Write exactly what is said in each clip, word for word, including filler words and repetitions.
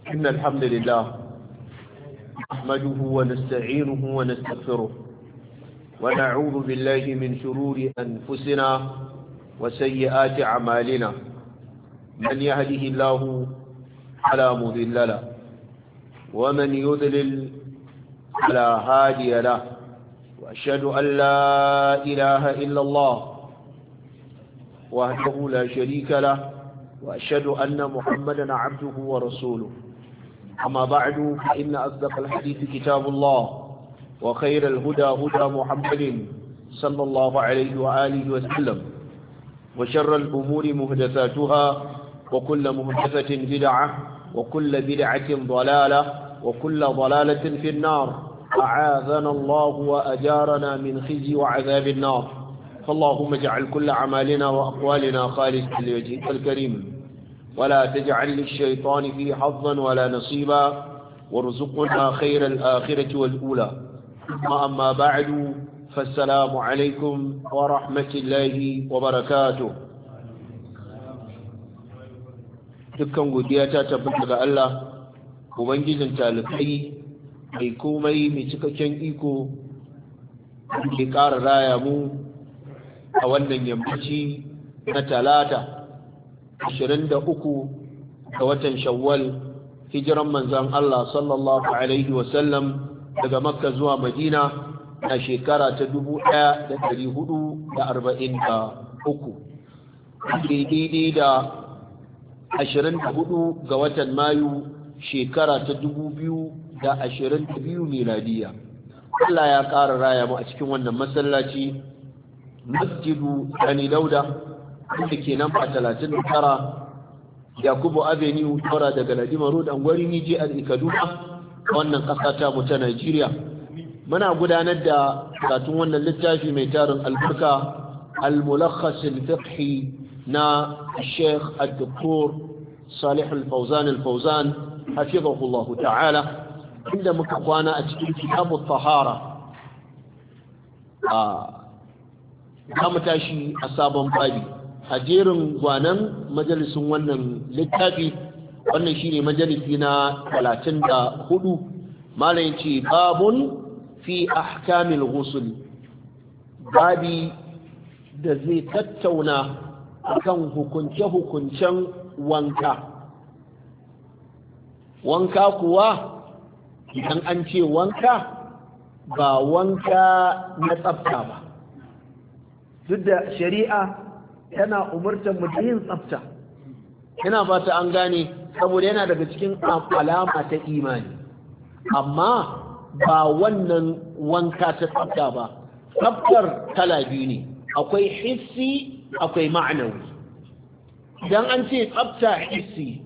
إن الحمد لله نحمده ونستعينه ونستغفره ونعوذ بالله من شرور أنفسنا وسيئات أعمالنا من يهده الله فلا مضل له ومن يضلل فلا هادي له وأشهد أن لا إله إلا الله وحده لا شريك له وأشهد أن محمدا عبده ورسوله أما بعد فإن أصدق الحديث كتاب الله وخير الهدى هدى محمد صلى الله عليه وآله وسلم وشر الأمور مهدثاتها وكل مهدثة بدعة وكل بدعة ضلالة وكل ضلالة في النار أعاذنا الله وأجارنا من خزي وعذاب النار فاللهم اجعل كل أعمالنا وأقوالنا خالصا لوجهك الكريم ولا تجعل للشيطان فيه حظا ولا نصيبا وارزقنا خير الآخرة والأولى أما بعد فالسلام عليكم ورحمة الله وبركاته dukkan godiya ta tabbata ga Allah ubangijin talibai mai komai mai cikakken iko da ƙara raya mu a wannan yammaci na talata ashirin da uku ga watan shawwal hijiran manzan Allah sallallahu alaihi wasallam daga makka zuwa madina a shekara ta dubu ɗaya da ɗari hudu da arba'in da uku daidai da ashirin da hudu ga watan mayu shekara ta dubu biyu da ashirin da biyu miladiya Allah ya ƙara raya mu a cikin wannan masallaci masjidu Sani Dauda wanda ke nan a talatin da tara Yakubu Avenue tora daga Ladima Road Angwari Nije a Kaduna wannan ƙasa ta mu ta Najeriya muna gudanar da karatun wannan littafi mai tarin albarka al-mulakhas al-fiqhi na Sheikh Al-Doktor Salih Al-Fawzan Al-Fawzan hafizahullah ta'ala inda muka kwana a cikin kitabut tahara a kama tashi a sabon babi a jerin gwanan majalisun wannan littafi wannan shine majalisi na talatin da hudu malam ce babun fi ahkamil ghusl babi da zai tattauna akan hukunce-hukuncen wanka wanka kuwa idan an ce wanka ba wanka na tsafta ba duk da shari'a tana umurtar mu da yin tsafta ina ba ta an gane saboda yana daga cikin alama ta imani amma ba wannan wanka ta tsafta ba tsaftar kala biyu ne akwai hissi akwai ma'anawi idan an ce tsafta hissi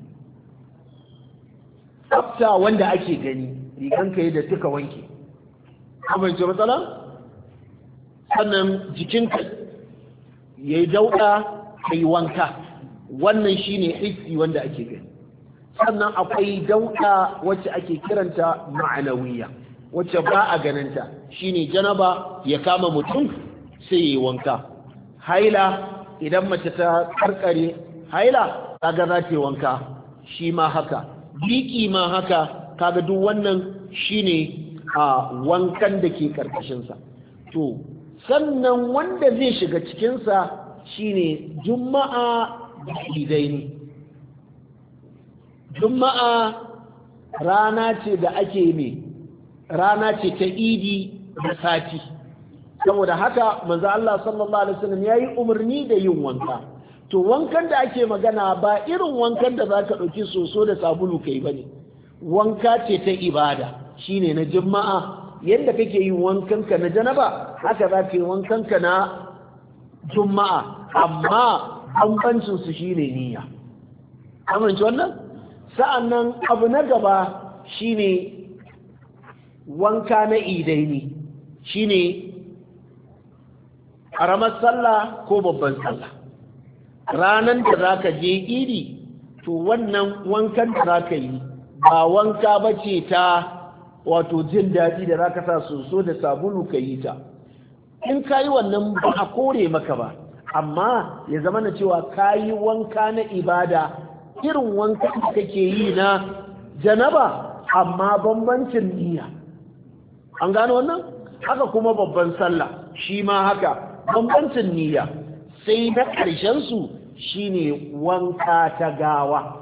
tsafta wanda ake gani riganka yi da tuka wanke kuma ce matsala sannan jikinka ya yi dauɗa ka yi wanka wannan shine hissi wanda ake gani sannan akwai dauɗa wacce ake kiranta ma'anawiya wacce ba a ganinta shine janaba ya kama mutum sai ya yi wanka haila idan mace ta karkare haila kaga za ta yi wanka shi ma haka biki ma haka kaga duk wannan shine a wankan da ke karkashinsa to sannan wanda zai shiga cikinsa shine juma'a da idaini juma'a rana ce da ake mai rana ce ta idi da sati saboda haka manzo Allah sallallahu alaihi wasallam yayi umarni da yin wanka to wankan da ake magana ba irin wankan da zaka dauki soso da sabulu kai bane wanka ce ta ibada shine na juma'a yadda kake yin wankanka na janaba haka za ka yi wankanka na juma'a amma bambancin su shine niyya amince wannan sa'annan abu na gaba shine wanka na idaini shine karamar sallah ko babban sallah ranan da zaka je idi to wannan wankan da zaka yi ba wanka bace ta wato jin daɗi da zaka sa soso da sabulu ka yi ta in ka yi wannan ba a kore maka ba amma ya zama na cewa ka yi wanka na ibada irin wanka da kake yi na janaba amma bambancin niyya. An gano wannan? Haka kuma babban sallah shi ma haka bambancin niyya. Sai na ƙarshen su shine wanka ta gawa.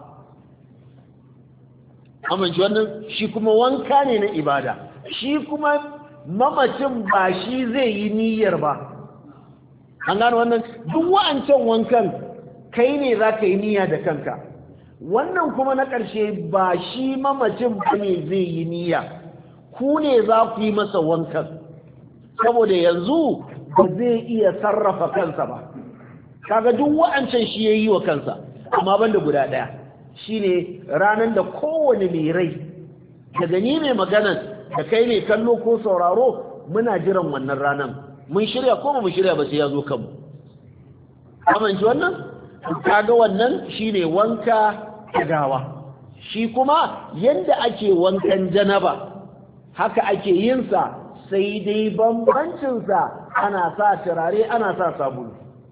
Amince wannan shi kuma wanka ne na ibada. Shi kuma mamacin ba shi zai yi niyyar ba. An gano wannan? Duk wa'ancan wankan kai ne za ka yi niyya da kanka. Wannan kuma na ƙarshe ba shi mamacin ba ne zai yi niyya. Ku ne za ku yi masa wankan. Saboda yanzu ba zai iya sarrafa kansa ba. Kaga duk wa'ancan shi ya yi wa kansa. Amma banda guda ɗaya. Shi ne ranar da kowane mai rai. Daga ni mai maganan da kai ne kallo ko sauraro muna jiran wannan ranar. Mun shirya ko ba mu shirya ba sai ya zo kanmu. Amince wannan? Kaga wannan shine wanka ta gawa. Shi kuma yanda ake wankan janaba haka ake yin sa, sai dai bambancin sa ana sa turare ana sa sabulu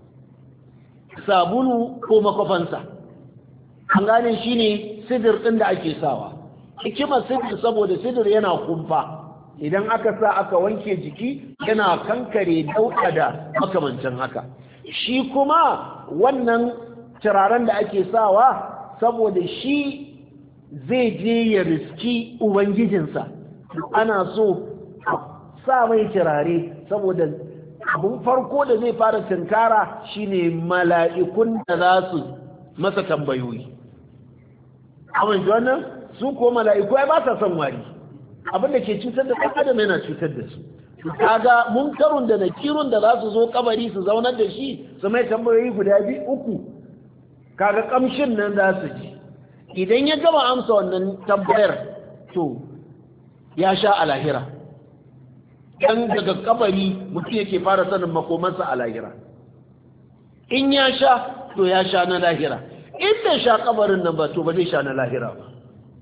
sabulu ko makofansa. An gane shine sidir din da ake sawa. Hikimar sidir saboda sidir yana kumfa, idan aka sa aka wanke jiki yana kankare dauka da makamancin haka. Shi kuma wannan turaren da ake sawa saboda shi zai je ya riski ubangijinsa, ana so sa mai turare saboda abun farko da zai fara tunkara shine mala'ikun da za su masa tambayoyi. Amince wannan? Su ko mala'iku ai ba sa son wari, abin da ke cutar da ɗan adam yana cutar da su. Kaga munkarun da nakirun da za su zo kabari su zaunar da shi su mai tambayoyi guda biyu uku, kaga kamshin nan za su ji. Idan ya gama amsa wannan tambayar to ya sha a lahira. Dan daga kabari mutum yake fara sanin makomansa a lahira. In ya sha to ya sha na lahira, in bai sha kabarin nan ba to ba zai sha na lahira ba.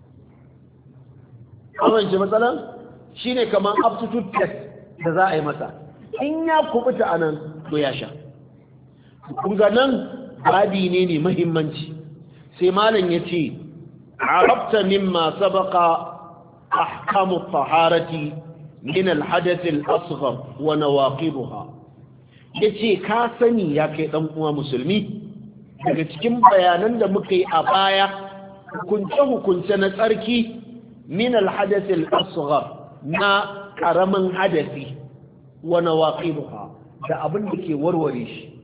Amince matsalan shine kamar aptitude test da za a yi masa. In ya kubuta a nan to ya sha. Kun ga nan babi ne ne muhimmanci. Sai malam ya ce arabta mimma sabaqa ahkamu taharati min alhadath al-asghar wa nawaqibuha. Yace ka sani ya kai dan uwa musulmi daga cikin bayanan da muka yi a baya hukunce hukunce na tsarki min alhadath al-asghar na karamin hadasi wa nawaqibuha da abin da ke warware shi.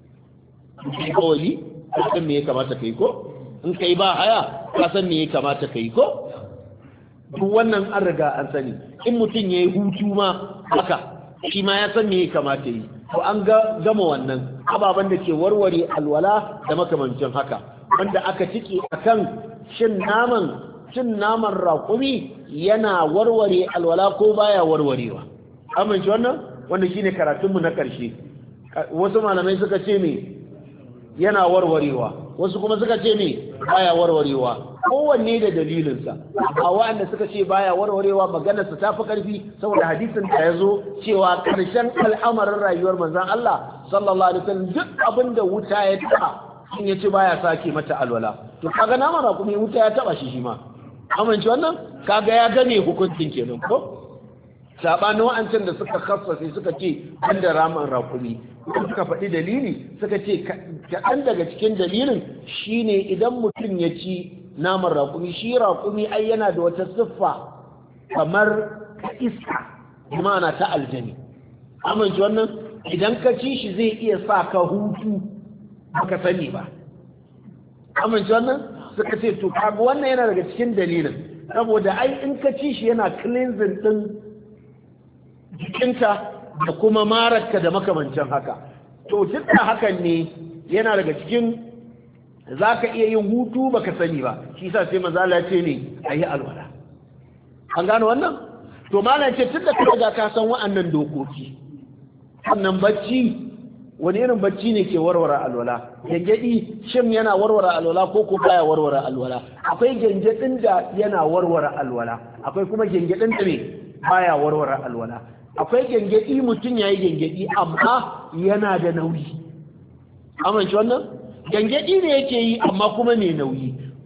Kawai ka san me ya kamata kai ko in kai ba haya ka san me ya kamata kai ko. Duk wannan an riga an sani. In mutum yayi hutu ma haka shi ma ya san me ya kamata yi. To an ga gama wannan ababen da ke warware alwala da makamancin haka, wanda aka tike akan shin naman cin naman raƙumi yana warware alwala ko baya warwarewa. Amince wannan wanda shine karatunmu na ƙarshe. Wasu malamai suka ce me yana warwarewa, wasu kuma suka ce me baya warwarewa. Kowanne da dalilinsa. A waɗanda suka ce baya warwarewa maganarsa ta fi ƙarfi saboda hadisin da ya zo cewa ƙarshen al'amarin rayuwar manzon Allah sallallahu alaihi wasallam duk abin da wuta ya taɓa in ya ce baya sake mata alwala. To kaga naman raƙumi wuta ya taɓa shi shi ma. Amince wannan kaga ya gane hukuncin kenan ko. Sabanin wa'ancan da suka khassace suka ce banda raman raƙumi, suka faɗi dalili suka ce kaɗan daga cikin dalilin shine idan mutum ya ci naman raƙumi, shi raƙumi ai yana da wata siffa kamar ta iska ma'ana ta aljani. Amince wannan idan ka ci shi zai iya sa ka hutu baka sani ba. Amince wannan suka ce to kaga wannan yana daga cikin dalilin, saboda ai in ka ci shi yana cleansing din jikinka da kuma mararka da makamancin haka. To duk da hakan ne yana daga cikin za ka iya yin hutu baka sani ba, shi sa sai maza Allah ce ne a yi alwala. An gano wannan? To malam ce tun da ka riga ka san wa'annan dokoki, sannan bacci wani irin bacci ne ke warware alwala? Gyangyaɗi shin yana warware alwala ko ko baya warware alwala? Akwai gyangyaɗin da yana warware alwala, akwai kuma gyangyaɗin da ne baya warware alwala. Akwai gyangyaɗi mutum ya yi gyangyaɗi amma yana da nauyi. Amince wannan? Gyangyaɗi ne yake yi amma kuma mai nauyi.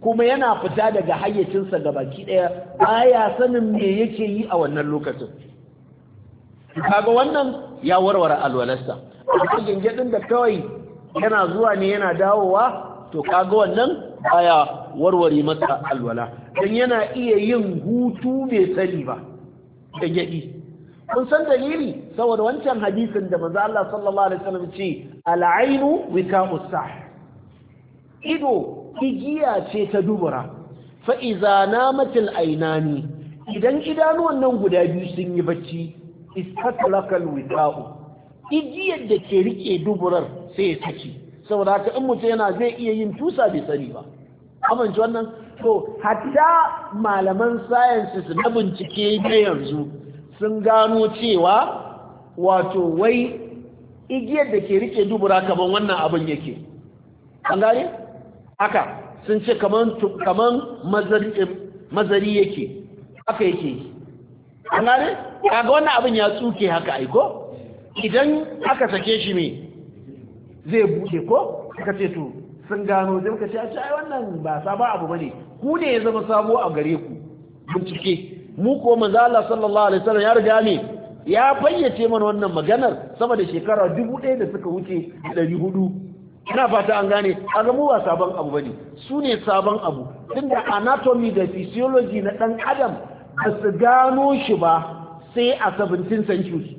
kuma yana fita daga hayyacinsa gabaki daya baya sanin me yake yi a wannan lokacin kaga wannan ya warware alwalarsa amma gingedin da kawai yana zuwa ne yana dawowa to kaga wannan baya warware masa alwala dan yana iya yin hutu bai sani ba gingedi kun san dalili saboda wancan hadisin da manzo Allah sallallahu alaihi wasallam ce al-ainu wika'us sah ido igiya ce ta dubura fa iza namatil ainani idan idanuwan nan guda biyu sun yi bacci istatlaqal wika'u igiyar da ke rike duburar sai ya saki saboda haka in mutum yana zai iya yin tusa bai sani ba amince wannan to hatta malaman sciences na bincike na yanzu sun gano cewa wato wai igiyar da ke rike dubura kaman wannan abin yake an gane haka sun ce kaman kaman mazari mazari yake haka yake an gane kaga wannan abin ya tsuke haka aiko idan aka sake shi me zai bude ko suka ce to sun gano zai muka ce a ai wannan ba sabon abu bane ku ne ya zama sabo a gare ku bincike mu ko manzo Allah sallallahu alaihi wasallam ya riga ne ya fayyace mana wannan maganar sama da shekara dubu ɗaya da suka wuce ɗari hudu ina fata an gane kaga mu ba sabon abu bane su ne sabon abu tunda anatomy da physiology na dan adam ba su gano shi ba sai a seventeenth century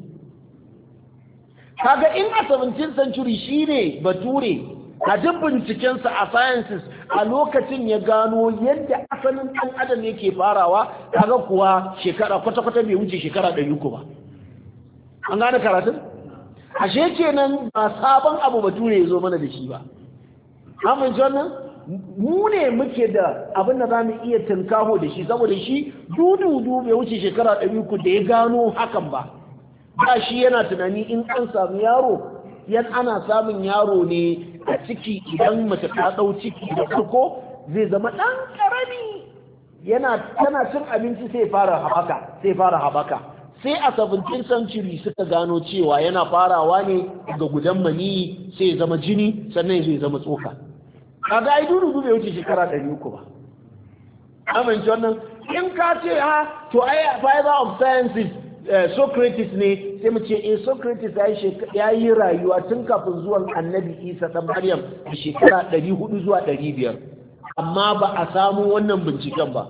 kaga in a seventeenth century shine bature a duk bincikensa a sciences a lokacin ya gano yadda asalin ɗan adam yake farawa kaga kuwa shekara kwata-kwata bai wuce shekara ɗari uku ba an gane karatun ashe kenan ba sabon abu bature ya zo mana da shi ba amince wannan mu ne muke da abin da za mu iya tunkaho da shi saboda shi dududu bai wuce shekara ɗari uku da ya gano hakan ba ba shi yana tunani in an samu yaro yan ana samun yaro ne a ciki idan mace ta ɗau ciki da farko zai zama ɗan ƙarami yana tana cin abinci sai fara haɓaka sai fara haɓaka sai a seventeenth century suka gano cewa yana farawa ne daga gudan mani sai ya zama jini sannan zai zama tsoka kaga ai dudu bai wuce shekara ɗari uku ba amince wannan in ka ce ha to ai fiber of sciences Socrates ne sai mu ce eh Socrates ya yi rayuwa tun kafin zuwan annabi Isa dan Maryam a shekara ɗari hudu zuwa ɗari biyar amma ba a samu wannan binciken ba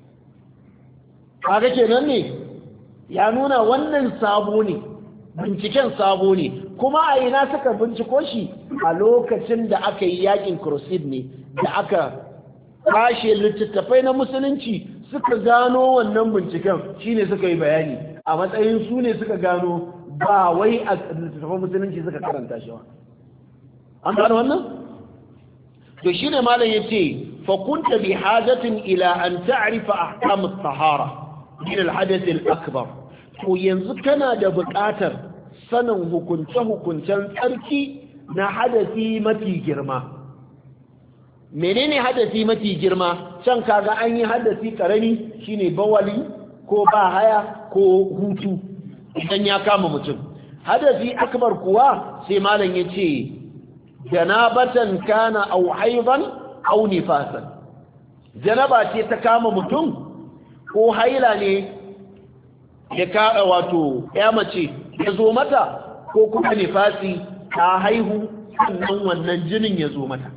kaga kenan ne ya nuna wannan sabo ne binciken sabo ne kuma a ina suka binciko shi a lokacin da aka yi yakin crusade ne da aka kashe littattafai na musulunci suka gano wannan binciken shine suka yi bayani a matsayin su ne suka gano ba wai a littattafan musulunci suka karanta shi ba an gano wannan to shine malam yace fa kunta bi hajatin ila an ta'rifa ahkam at-tahara min al-hadath al-akbar to yanzu kana da buƙatar sanin hukunce hukuncen tsarki na hadasi mafi girma menene hadasi mafi girma can kaga an yi hadasi karami shine bawali ko ba haya ko hutu idan ya kama mutum hadasi akbar kuwa sai malam yace janabatan kana aw haidan aw nifasan janaba ce ta kama mutum ko haila ne ya kada wato ya mace ya zo mata ko kuma nifasi ta haihu sannan wannan jinin ya zo mata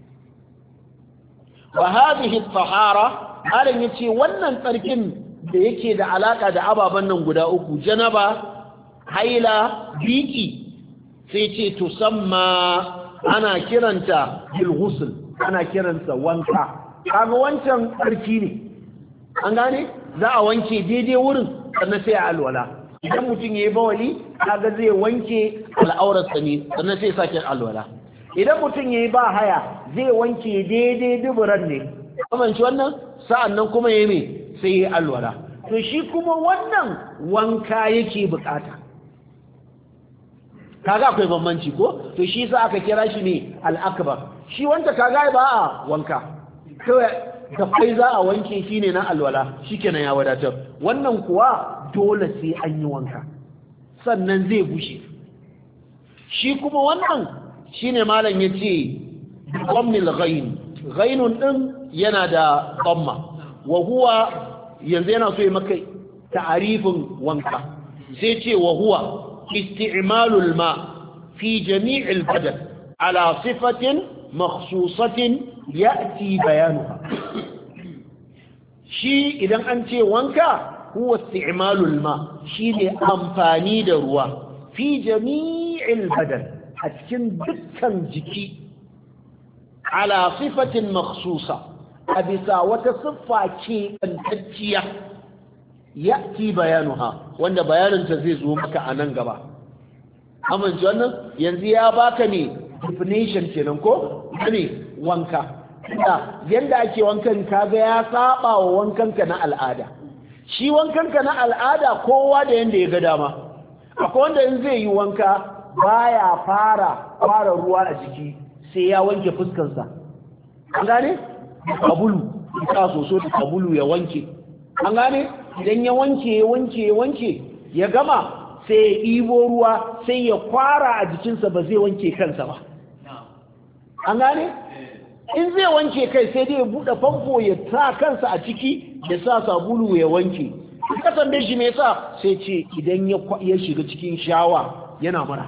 wa hadhihi at-tahara malam yace wannan tsarkin da yake da alaka da ababen nan guda uku janaba haila biki sai ce tusamma ana kiranta bil ghusl ana kiranta wanka kaga wancan tsarki ne an gane za a wanke daidai wurin sannan sai a alwala idan mutum yayi bawali kaga zai wanke al'aurarsa ne sannan sai sake alwala idan mutum yayi ba haya zai wanke daidai duburan ne kuma shi wannan sa'annan kuma yayi me sai yayi alwala to shi kuma wannan wanka yake bukata kaga akwai bambanci ko to shi sa aka kira shi ne al-akbar shi wanda kaga ba a wanka kawai da kai za a wanke shi ne na alwala shikenan ya wadatar wannan kuwa dole sai an yi wanka sannan zai bushe shi kuma wannan shine malam yace qammil ghayn ghainun din yana da dhamma wa huwa yanzu yana so ya maka ta'arifin wanka sai ce wa huwa isti'malul ma fi jami'il badan ala sifatin makhsusatin ya'ti bayanuha shi idan an ce wanka huwa isti'malul ma shine amfani da ruwa fi jami'il badan a cikin dukkan jiki ala sifatin makhsusa a bisa wata siffa ce ɓantacciya ya ci bayanuha wanda bayaninta zai zo maka a nan gaba amince wannan yanzu ya baka ne definition kenan ko ne wanka yanda ake wankan kaga ya saba wa wankanka na al'ada shi wankanka na al'ada kowa da yanda ya ga dama akwai wanda in zai yi wanka baya fara fara ruwa a jiki sai ya wanke fuskarsa an gane sabulu ka soso da sabulu ya wanke an gane idan ya wanke ya wanke ya wanke ya gama sai ya ibo ruwa sai ya kwara a jikinsa ba zai wanke kansa ba an gane in zai wanke kai sai dai ya buɗe famfo ya sa kansa a ciki ya sa sabulu ya wanke kasan da shi me yasa sai ce idan ya shiga cikin shawa yana mara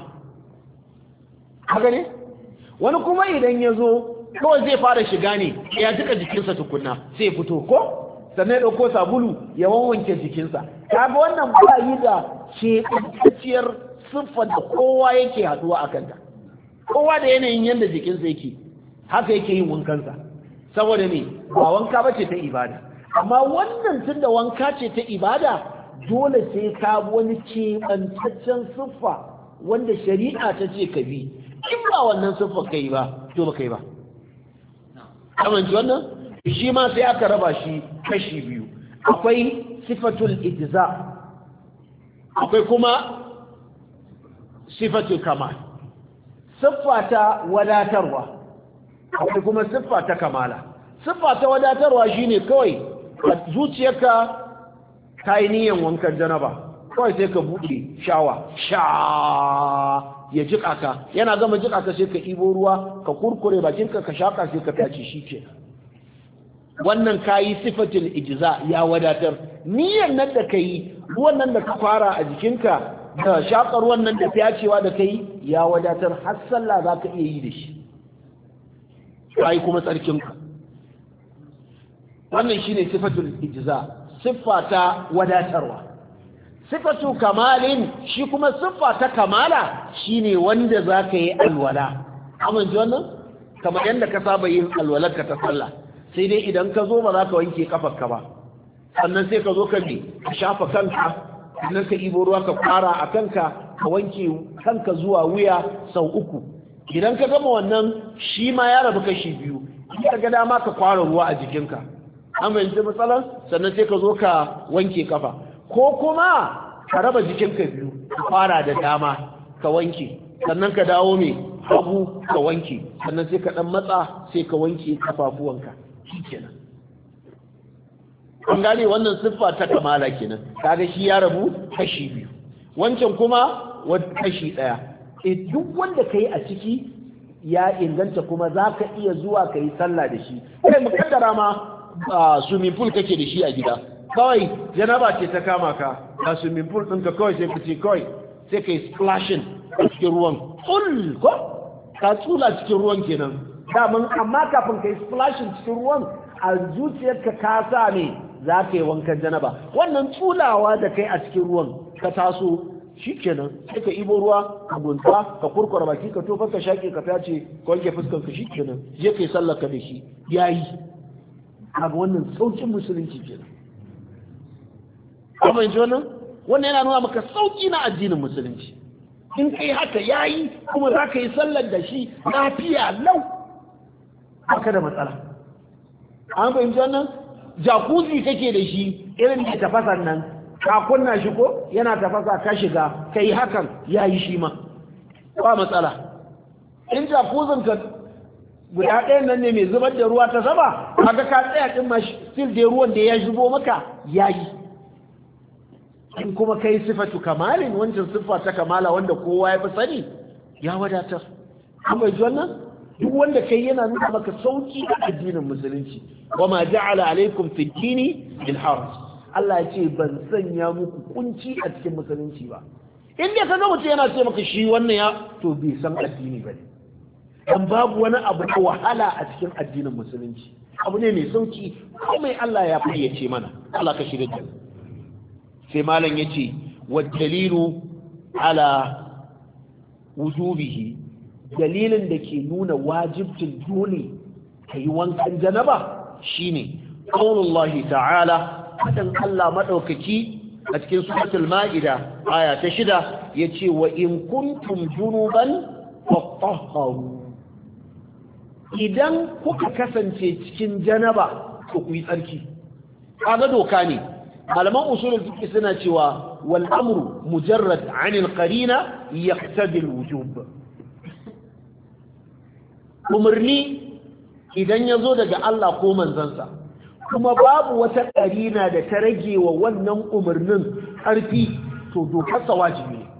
haka ne wani kuma idan ya zo kawai zai fara shiga ne ya jika jikinsa tukunna sai fito ko sannan ya ɗauko sabulu ya wanwanke jikinsa kaga wannan ba yi da ce siffar da kowa yake haduwa a kanta kowa da yanayin yadda jikinsa yake haka yake yin wankansa saboda ne ba wanka ba ce ta ibada amma wannan tun da wanka ce ta ibada dole sai ka wani keɓantaccen siffa wanda shari'a ta ce ka bi in ba wannan siffa ka yi ba to ba ka yi ba amince wannan shi ma sai aka raba shi kashi biyu akwai sifatul ijza akwai kuma sifatul kamal siffa ta wadatarwa akwai kuma siffa ta kamala siffa ta wadatarwa shine kawai zuciyarka ta yi niyyar wankan janaba kawai sai ka buɗe shawa sha ya jika ka yana gama jika ka sai ka ibo ruwa ka kurkure bakinka ka shaka sai ka tace shi ke wannan kayi sifatul ijza ya wadatar niyyar nan da kai ruwan nan da ka fara a jikinka da shakar wannan da fyacewa da kai ya wadatar har sallah zaka iya yi da shi kai kuma tsarkinka wannan shine sifatul ijza siffa ta wadatarwa sifatu kamalin shi kuma siffa ta kamala shine wanda zaka yi alwala amince wannan kamar yanda ka saba yin alwalarka ta sallah sai dai idan ka zo ba za ka wanke kafarka ba sannan sai ka zo ka bi ka shafa kanka sannan ka ibo ruwa ka fara a kanka ka wanke kanka zuwa wuya sau uku idan ka gama wannan shi ma ya rabu kashi biyu in ka ga dama ka kwara ruwa a jikinka an fahimci matsalar sannan sai ka zo ka wanke kafa ko kuma ka raba jikinka biyu ka fara da dama ka wanke sannan ka dawo mai hagu ka wanke sannan sai ka dan matsa sai ka wanke kafafuwanka shikenan an gane wannan siffa ta kamala kenan kaga shi ya rabu kashi biyu wancan kuma wani kashi daya e duk wanda kai a ciki ya inganta kuma zaka iya zuwa kai sallah da shi kai mukaddara ma swimming pool kake da shi a gida kawai janaba ce ta kama ka a swimming pool ɗinka kawai sai ka ce kawai sai ka yi splashing a cikin ruwan tsul ko ka tsula cikin ruwan kenan daman amma kafin ka yi splashing cikin ruwan a zuciyarka ka sa ne za ka yi wankan janaba wannan tsulawa da kai a cikin ruwan ka taso shi kenan sai ka ibo ruwa ka gunta ka kurkura baki ka tofa ka shaƙe ka tace ka wanke fuskar ka shi kenan je ka yi sallar ka da shi yayi abu wannan saukin musulunci kenan kuma in ji wannan wannan yana nuna maka sauki na addinin musulunci in kai haka yayi kuma za ka yi sallar da shi lafiya lau haka da matsala an fahimci wannan jacuzzi kake da shi irin da tafasan nan ka kunna shi ko yana tafasa ka shiga kai hakan yayi shi ma ba matsala in jacuzzin ka guda ɗayan nan ne mai zubar da ruwa ta sama kaga ka tsaya din ma still da ruwan da ya zubo maka yayi in kuma kai sifatu kamalin wancan siffa ta kamala wanda kowa ya fi sani ya wadatar an bai ji wannan duk wanda kai yana nuna maka sauki a addinin musulunci wama ja'ala alaikum fi dini bil haraj Allah ya ce ban sanya muku kunci a cikin musulunci ba in dai kaga mutum yana ce maka shi wannan ya to bai san addini bane dan babu wani abu da wahala a cikin addinin musulunci abu ne mai sauki komai Allah ya fayyace mana Allah ka shirye da sai malam yace wa dalilu ala wujubihi dalilin da ke nuna wajibcin dole kai wankan janaba shine qaulullahi ta'ala fadan Allah madaukaki a cikin suratul ma'ida aya ta shida yace wa in kuntum junuban fatahharu idan kuka kasance cikin janaba to ku yi tsarki kaga doka ne malaman usulul fiqh suna cewa wal amru mujarrad 'anil qarina yaqtadi al wujub umarni idan yazo daga Allah ko manzansa kuma babu wata qarina da ta rage wa wannan umarnin ƙarfi to dokar sa wajibi ne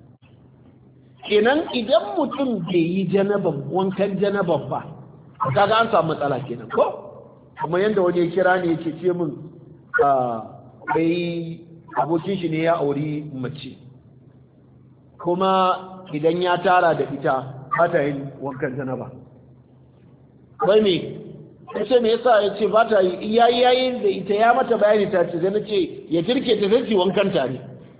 kenan idan mutum bai yi janaban wankan janaban ba kaga an samu matsala kenan ko kuma yanda wani ya kira ne yake ce min bai abokin shi ne ya auri mace kuma idan ya tara da ita ba ta yin wankan janaba bai me ya ce me yasa ya ce ba ta yi yayi yayi da ita ya mata bayani ta ce na ce ya jirke ta sai wankan tare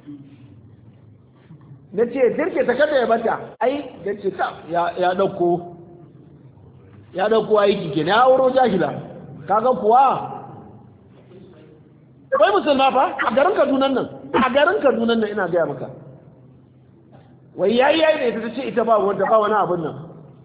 na ce jirke ta kada ya bata ai da ce ta ya dauko ya dauko aiki ke na auro jahila kaga kuwa bai musulma fa a garin Kaduna nan a garin Kaduna nan ina gaya maka wai yayi yayi da ita tace ita ba wanda ba wani abun nan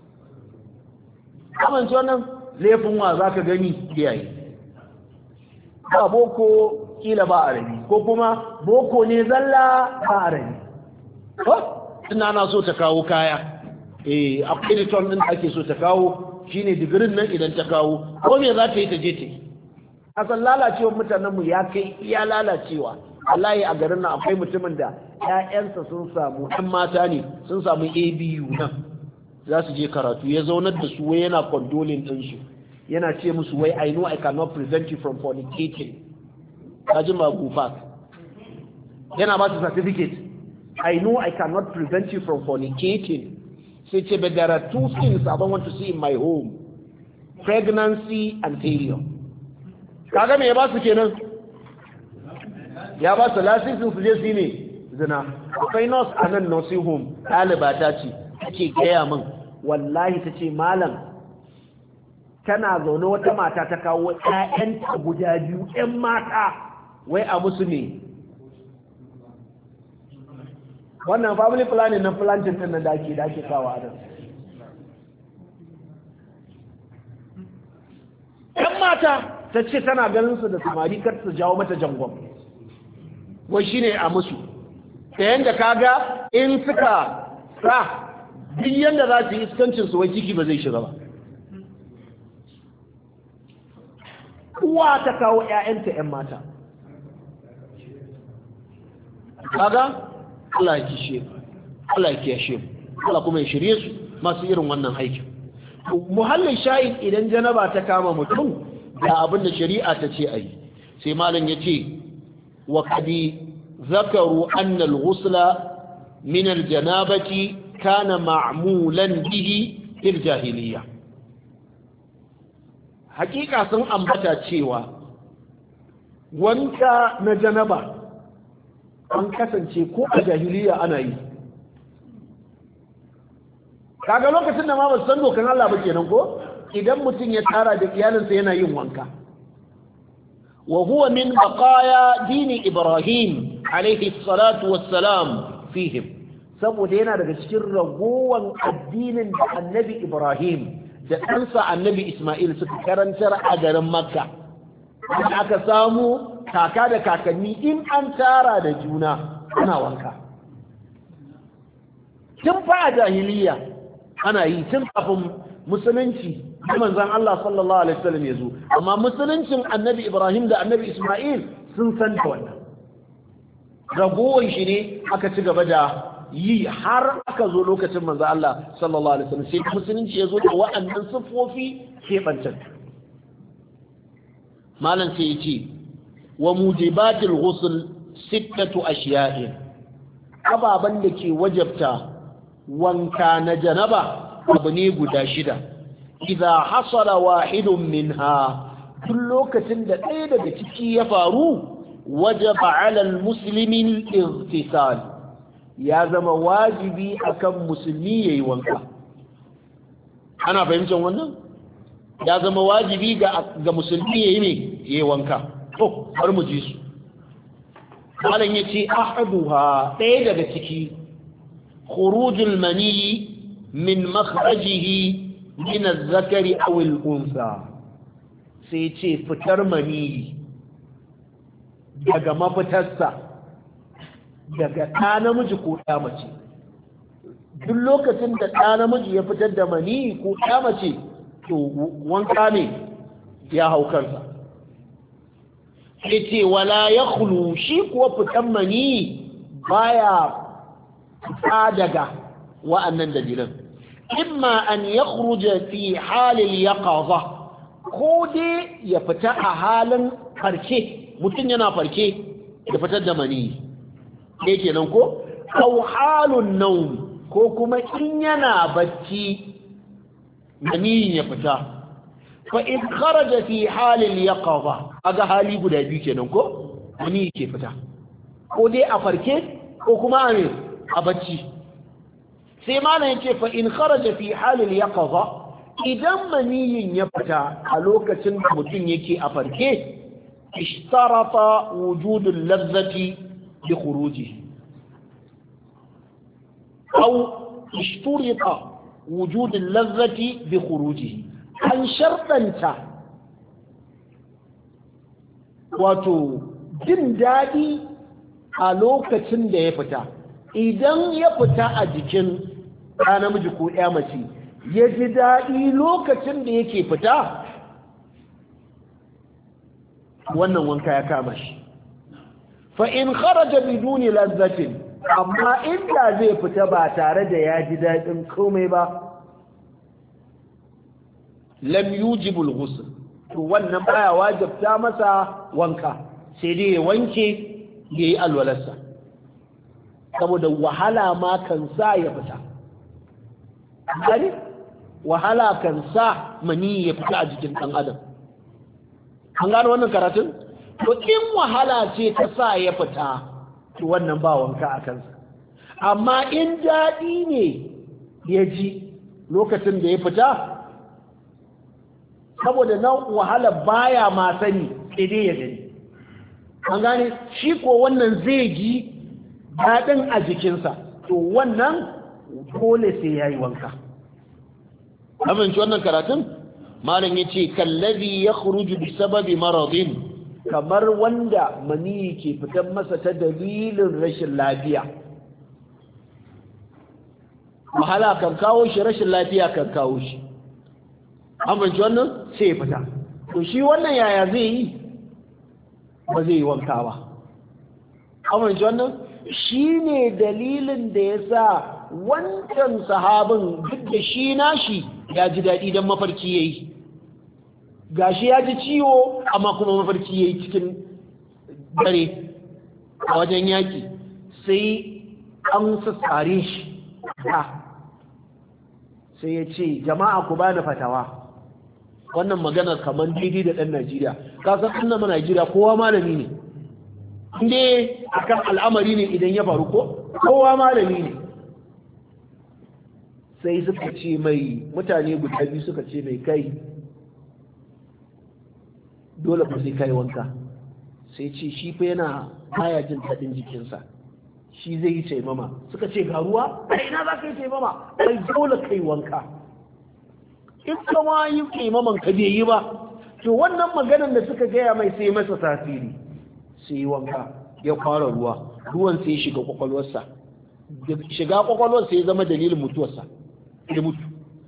amince wannan laifin wa zaka gani yayi ba boko kila ba arabi ko kuma boko ne zalla ba arabi ko ina na so ta kawo kaya eh akwai return din da ake so ta kawo shine digirin nan idan ta kawo ko me za ta yi ta je ta yi asan lalacewar mutanen mu ya kai iya lalacewa wallahi a garin nan akwai mutumin da ƴaƴansa sun samu ɗan mata ne sun samu A B U nan za su je karatu ya zaunar da su wai yana condoling din su yana ce musu wai I know I cannot prevent you from fornicating kaji ma gufa yana ba su certificate I know I cannot prevent you from fornicating sai ce but there are two things I don't want to see in my home pregnancy and failure kaga me ya ba su kenan ya ba su lasisin su je su ne zina akwai nurse a nan nursing home ɗaliba ta ce take gaya min wallahi ta ce malam tana zaune wata mata ta kawo ƴaƴanta guda biyu ƴan mata wai a musu ne wannan family planning na planting din nan da ake da ake kawo a nan ƴan mata ta ce tana ganin su da samari kar su jawo mata jangon wai shine a musu ta yanda kaga in suka sa duk yanda za su yi iskancin su wai ciki ba zai shiga ba uwa ta kawo ƴaƴanta ƴan mata kaga Allah ya kishe Allah ya kiyashe Allah kuma ya shirye su masu irin wannan aikin muhallin shahid idan janaba ta kama mutum da abin da shari'a ta ce ayi sai malam yace wa kadi zakaru anna al-ghusla min al-janabati kana ma'mulan bihi fil jahiliya hakika sun ambata cewa wanka na janaba an kasance ko a jahiliya ana yi kaga lokacin da ma ba san dokan Allah ba kenan ko idan mutum ya tara da iyalinsa yana yin wanka wa huwa min baqaya dini ibrahim alayhi salatu wassalam fihim saboda yana daga cikin ragowan addinin da annabi ibrahim da ɗansa annabi isma'il suka karantar a garin makka aka samu kaka da kakanni in an tara da juna ana wanka tun fa a jahiliya ana yi tun kafin musulunci da manzon Allah sallallahu alaihi wasallam ya zo amma musuluncin annabi Ibrahim da annabi Isma'il sun san da wannan ragowar shi ne aka ci gaba da yi har aka zo lokacin manzo Allah sallallahu alaihi wasallam sai musulunci ya zo da wa'annan sifofi kebantar malan sai yace wa mujibatul ghusl sittatu ashiya'in ababan da ke wajabta wanka na janaba abu ne guda shida idza hasala wahidun minha duk lokacin da ɗaya daga ciki ya faru wajaba ala almuslimin al-ightisal ya zama wajibi akan musulmi yayi wanka ana fahimtar wannan ya zama wajibi ga ga musulmi yayi ne yayi wanka to har mu ji su malan yace ahaduha ɗaya daga ciki khurujul mani min makhrajihi min az-zakari aw al-unsa sai ce fitar mani daga mafitarsa daga ɗa namiji ko ɗa mace duk lokacin da ɗa namiji ya fitar da mani ko ɗa mace to wanka ne ya hau kansa ce wala ya khulu shi kuwa fitan mani baya fita daga wa'annan dalilan imma an ya khruja fi halil yaqaza ko dai ya fita a halin farke mutum yana farke ya fitar da mani ne kenan ko aw halun nawm ko kuma in yana bacci mani ya fita fa in kharaja fi halil yaqaza aga hali guda biyu kenan ko mani ke fita ko dai a farke ko kuma a bacci sai malam yace fa in kharaja fi halil yaqaza idan maniyin ya fita a lokacin da mutum yake a farke ishtarata wujudul ladzati bi khurujihi aw ishturita wujudul ladzati bi khurujihi an shartanta wato jin dadi a lokacin da ya fita idan ya fita a jikin ɗa namiji ko ɗaya mace ya ji daɗi lokacin da yake fita wannan wanka ya kama shi fa in kharaja biduni lazzatin amma inda zai fita ba tare da ya ji daɗin komai ba lam yujibul ghusl to wannan baya wajibta masa wanka sai dai ya wanke yayi alwalarsa saboda wahala ma kan sa ya fita gani wahala kan sa mani ya fita a jikin ɗan adam an gano wannan karatun to in wahala ce ta sa ya fita to wannan ba wanka a kansa amma in daɗi ne ya ji lokacin da ya fita saboda na wahala baya ma sani sai dai ya gani an gane shi ko wannan zai ji daɗin a jikinsa to wannan dole sai ya yi wanka amince wannan karatun malam ya ce kallazi ya khuruju bi sababi maradin kamar wanda mani ke fitan masa ta dalilin rashin lafiya wahala kan kawo shi rashin lafiya kan kawo shi amince wannan sai ya fita to shi wannan yaya zai yi ba zai yi wanka ba amince wannan shi ne dalilin da ya sa wancan sahabin duk da shi nashi ya ji daɗi don mafarki ya yi gashi ya ji ciwo amma kuma mafarki ya yi cikin dare a wajen yaƙi sai an sassare shi sai ya ce jama'a ku bani fatawa wannan maganar kamar daidai da ɗan Najeriya kasan annama Najeriya kowa malami ne inda akan al'amari ne idan ya faru ko kowa malami ne sai suka ce mai mutane guda biyu suka ce mai kai dole ba sai kai wanka sai ce shi fa yana baya jin daɗin jikinsa shi zai yi taimama suka ce ga ruwa ai ina za ka yi taimama ai dole kai wanka in kama yi taimaman ka bai yi ba to wannan maganar da suka gaya mai sai masa tasiri sai yi wanka ya fara ruwa ruwan sai shiga kwakwalwarsa shiga kwakwalwar sai ya zama dalilin mutuwarsa ya mutu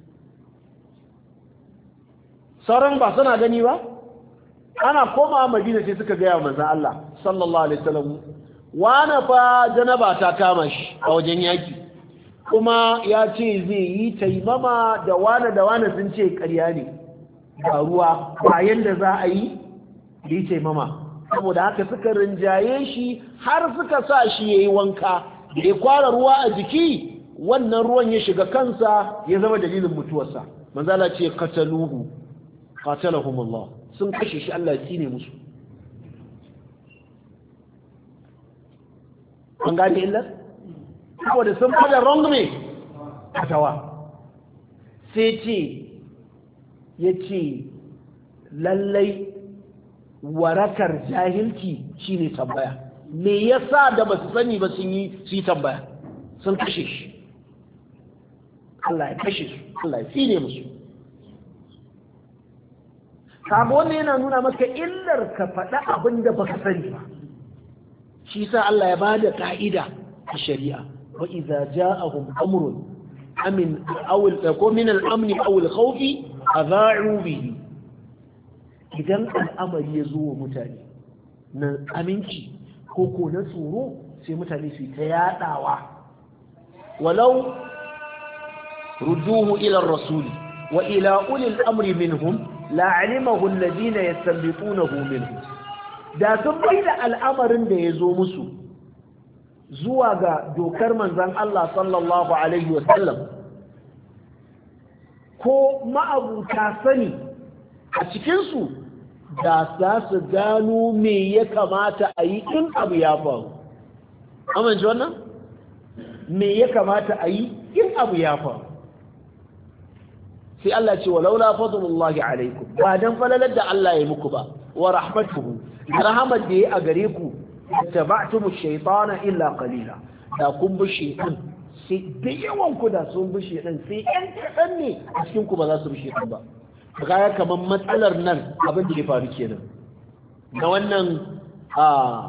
sauran ba suna gani ba ana koma madina sai suka gaya manzan Allah sallallahu alaihi wasallam wane fa janaba ta kama shi a wajen yaki kuma ya ce zai yi taimama da wane da wane sun ce ƙarya ne ba ruwa bayan da za a yi yi taimama saboda haka suka rinjaye shi har suka sa shi ya yi wanka da ya kwara ruwa a jiki wannan ruwan ya shiga kansa ya zama dalilin mutuwarsa manzala ce qataluhu qatalahumullah sun kashe shi Allah ya tsine musu an gane illar saboda sun fada wrong ne fatawa sai ce yace lallai warakar jahilci shine tambaya me yasa da basu sani ba sun yi su yi tambaya sun kashe shi Allah ya kashe su Allah ya tsine musu sabo wannan yana nuna maka illar ka faɗa abin da baka sani ba shi sa Allah ya bada ka'ida a shari'a wa idza ja'ahum amrun amin aw ko min al-amn aw al-khawf adha'u bihi idan al'amari ya zo wa mutane na aminci ko ko na tsoro sai mutane su ta yadawa walau rudduhu ila ar-rasul wa ila ulil amri minhum la'alimahu alladhina yastanbitunahu minhum da sun bai da al'amarin da ya zo musu zuwa ga dokar manzon Allah sallallahu alaihi wasallam ko ma'abuta sani a cikinsu da za su gano me ya kamata a yi in abu ya faru amince wannan me ya kamata a yi in abu ya faru sai Allah ce walaula fadlullahi alaikum ba dan falalar da Allah ya muku ba wa rahmatuhu rahmat da ya a gare ku tabatumu shaytana illa qalila da kun bi shaytan sai da yawan ku da sun bi shaytan sai yan kadan ne a cikin ku ba za su bi shaytan ba kaga kaman matsalar nan abin da ya faru kenan na wannan a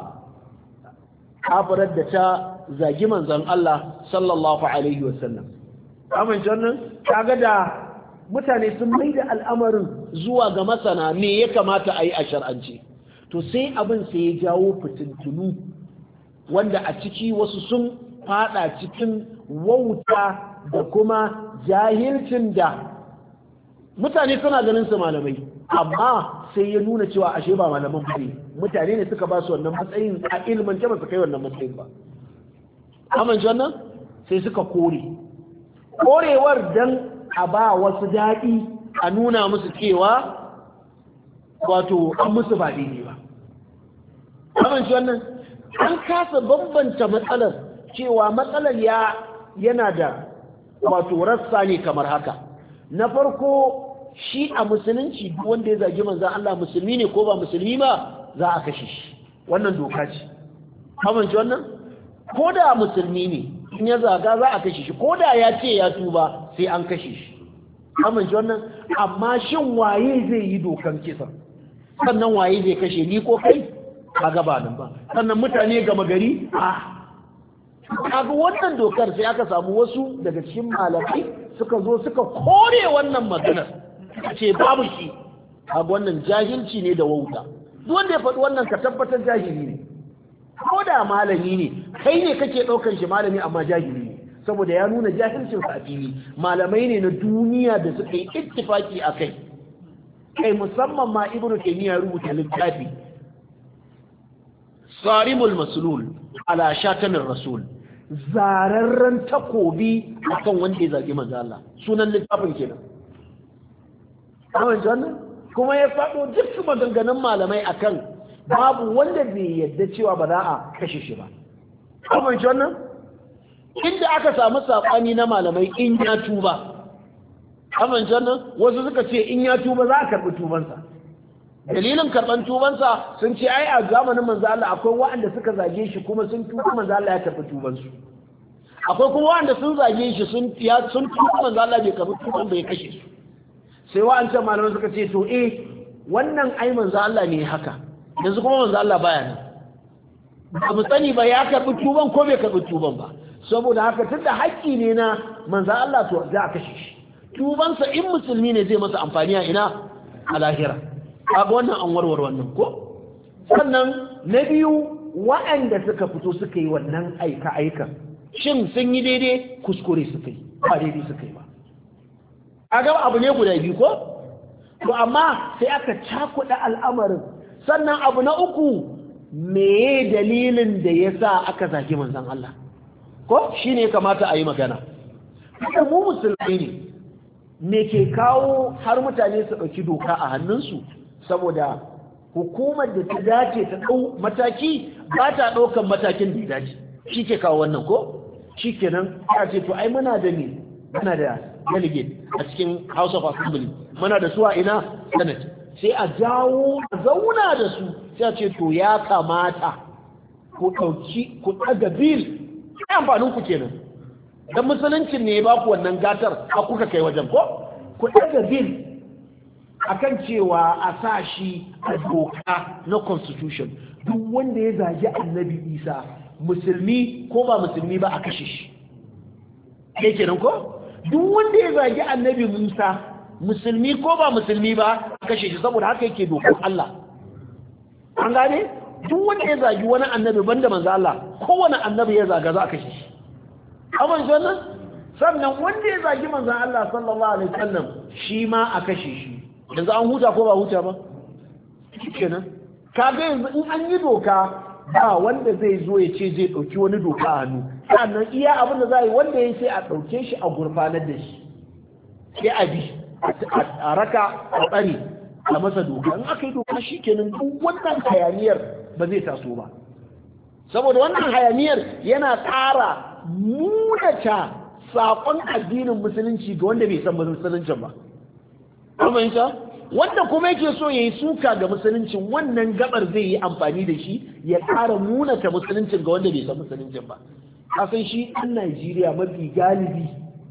kafirar da ta zagi manzon Allah sallallahu alaihi wasallam amin jannan kaga da mutane sun mai da al'amarin zuwa ga masana me ya kamata a yi a shar'ance to sai abin sai ya jawo fitintunu wanda a ciki wasu sun fada cikin wauta da kuma jahilcin da mutane suna ganin su malamai amma sai ya nuna cewa ashe ba malaman bane mutane ne suka ba su wannan matsayin a ilmance ba su kai wannan matsayin ba amince wannan sai suka kore korewar dan a ba wasu daɗi a nuna musu cewa wato an musu ba daidai ba amince wannan an kasa bambanta matsalar cewa matsalar ya yana da wato rassa ne kamar haka na farko shi a musulunci duk wanda ya zagi manzon Allah musulmi ne ko ba musulmi ba za a kashe shi wannan doka ce amince wannan ko da musulmi ne in ya zaga za a kashe shi ko da ya ce ya tuba sai an kashe shi amince wannan amma shin waye zai yi dokan kisa sannan waye zai kashe ni ko kai kaga ba nan ba sannan mutane gama gari a kaga wannan dokar sai aka samu wasu daga cikin malamai suka zo suka kore wannan maganar a ce babu shi kaga wannan jahilci ne da wauta duk wanda ya faɗi wannan ka tabbatar jahili ne ko da malami ne kai ne kake ɗaukar shi malami amma jahili ne saboda ya nuna jahilcin sa a fili malamai ne na duniya da suka yi ittifaki a kai kai musamman ma ibnu taymiya rubuta littafi sarimul maslul ala shatamin rasul zararren takobi akan wanda ya zagi manzo Allah sunan littafin kenan wannan kuma ya faɗo duk maganganun malamai akan babu wanda bai yadda cewa ba za a kashe shi ba kuma wannan inda aka samu sabani na malamai in ya tuba kuma wannan wasu suka ce in ya tuba za a karɓi tubansa dalilin karɓan tubansa sun ce ai a zamanin manzo Allah akwai waɗanda suka zage shi kuma sun tuba manzo Allah ya karɓi tubansu akwai kuma waɗanda sun zage shi sun ya sun tuba manzo Allah bai karɓi tuban bai kashe su sai wa'ancan malamai suka ce to eh wannan ai manzo Allah ne haka yanzu kuma manzo Allah baya nan ba mu sani ba ya karɓi tuban ko bai karɓi tuban ba saboda haka tunda haƙƙi ne na manzo Allah to za a kashe shi tubansa in musulmi ne zai masa amfani a ina a lahira kaga wannan an warware wannan ko sannan na biyu waɗanda suka fito suka yi wannan aika aikan shin sun yi daidai kuskure suka yi ba daidai suka yi ba a gaba abu ne guda biyu ko to amma sai aka cakuɗa al'amarin sannan abu na uku meye dalilin da ya sa aka zagi manzon Allah ko shi ne kamata a yi magana kuma mu musulmi ne me ke kawo har mutane su ɗauki doka a hannunsu saboda hukumar da ta dace ta ɗau mataki ba ta ɗaukan matakin da ya dace shi ke kawo wannan ko shi kenan ya ce to ai muna da ne muna da delegate a cikin House of Assembly muna da su a ina Senate sai a jawo a zauna da su sai a ce to ya kamata ku ɗauki ku ɗaga bil ai amfanin ku kenan dan musuluncin ne ba ku wannan gatar a kuka kai wajen ko ku ɗaga bil akan cewa a sa shi a doka na constitution duk wanda ya zagi annabi Isa musulmi ko ba musulmi ba a kashe shi ke kenan ko duk wanda ya zagi annabi Musa musulmi ko ba musulmi ba a kashe shi saboda haka yake dokar Allah an gane duk wanda ya zagi wani annabi banda manzo Allah kowane annabi ya zaga za a kashe shi amma wannan sannan wanda ya zagi manzo Allah sallallahu alaihi wasallam shi ma a kashe shi yanzu an huta ko ba huta ba kenan kaga yanzu in an yi doka ba wanda zai zo ya ce zai dauki wani doka a hannu sannan iya abin da za yi wanda ya sai a dauke shi a gurfanar da shi sai a bi a raka a tsare a masa doka in aka yi doka shi kenan duk wannan hayaniyar ba zai taso ba saboda wannan hayaniyar yana ƙara munata saƙon addinin musulunci ga wanda bai san musuluncin ba amince wanda kuma yake so yayi suka ga musuluncin wannan gabar zai yi amfani da shi ya ƙara munata musuluncin ga wanda bai san musuluncin ba kasan shi ɗan Najeriya mafi galibi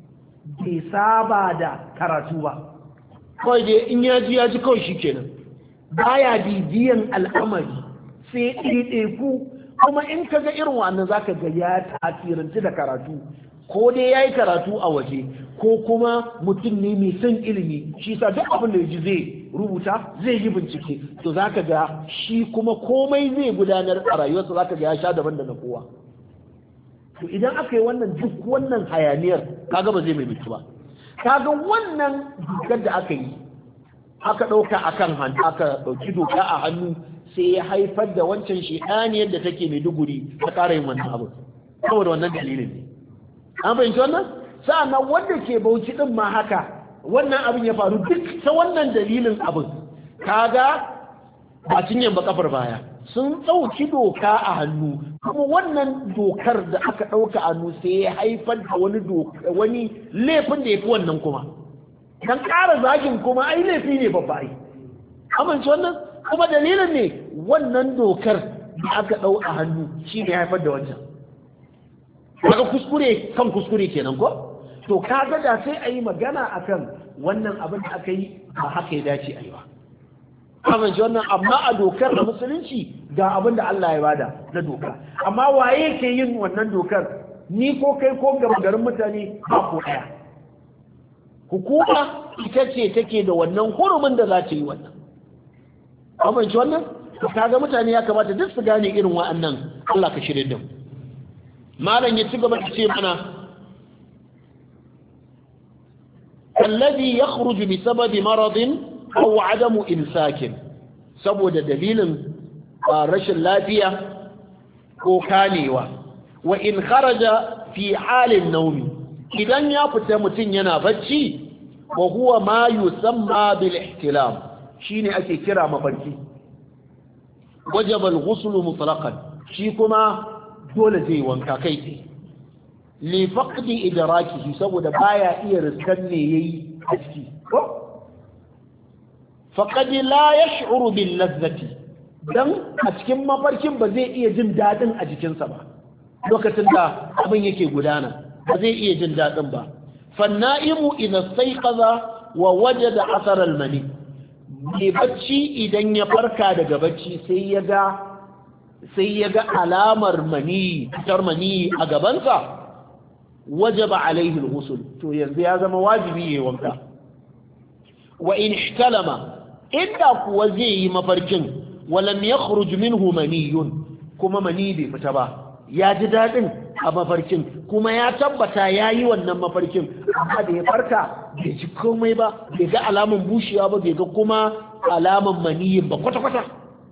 bai saba da karatu ba kawai dai in ya ji ya ji kawai shi kenan baya bibiyan al'amari sai ɗaiɗaiku kuma in ka ga irin wannan zaka ga ya tasiranci da karatu ko dai ya yi karatu a waje ko kuma mutum ne mai son ilimi shi sa duk abin da ya ji zai rubuta zai yi bincike to za ka ga shi kuma komai zai gudanar a rayuwarsa za ka ga ya sha daban da na kowa to idan aka yi wannan duk wannan hayaniyar kaga ba zai mai mutu ba kaga wannan dokar da aka yi aka ɗauka akan hannu aka ɗauki doka a hannu sai ya haifar da wancan shekaniyar da take mai duguri ta ƙara yin wannan abu saboda wannan dalilin ne an fahimci wannan sa'annan wanda ke bauchi din ma haka wannan abin ya faru duk ta wannan dalilin abin kaga ba cinyen ba kafar baya sun ɗauki doka a hannu kuma wannan dokar da aka ɗauka a hannu sai ya haifar da wani wani laifin da ya fi wannan kuma dan ƙara zagin kuma ai laifi ne babba ai amince wannan kuma dalilin ne wannan dokar da aka ɗau a hannu shi ne haifar da wancan daga kuskure kan kuskure kenan ko to kaga da sai a yi magana akan wannan abin da aka yi ba haka ya dace a yi ba amince wannan amma a dokar da musulunci ga abin da Allah ya bada na doka amma waye ke yin wannan dokar ni ko kai ko gaba garin mutane ba ko daya hukuma ita ce take da wannan hurumin da za ta yi wannan amince wannan to kaga mutane ya kamata duk su gane irin wa'annan Allah ka shirye da mu malam ya ci gaba da ce mana alladhi yakhruju bi sababi maradin aw adamu imsakin saboda dalilin rashin lafiya ko kanewa wa in kharaja fi halin nawmi idan ya fita mutun yana bacci wa huwa ma yusamma bil ihtilam shine ake kira mafarki wajaba al-ghusl mutlaqan shi kuma dole zai wanka kai tsaye li faqdi idrakihi saboda baya iya riskan ne yayi a ciki ko faqad la yash'uru bil ladzati dan a cikin mafarkin ba zai iya jin dadin a jikinsa ba lokacin da abin yake gudana ba zai iya jin dadin ba fanna'imu idha stayqaza wa wajada athar al mani mai bacci idan ya farka daga bacci sai ya ga sai ya ga alamar mani fitar mani a gabansa wajaba alaihi al-ghusl to yanzu ya zama wajibi yayin wanka wa in ihtalama inda kuwa zai yi mafarkin walam yakhruj minhu maniyun kuma mani bai fita ba ya ji daɗin a mafarkin kuma ya tabbata ya yi wannan mafarkin amma da ya farka bai ji komai ba bai ga alaman bushewa ba bai ga kuma alaman maniyin ba kwata-kwata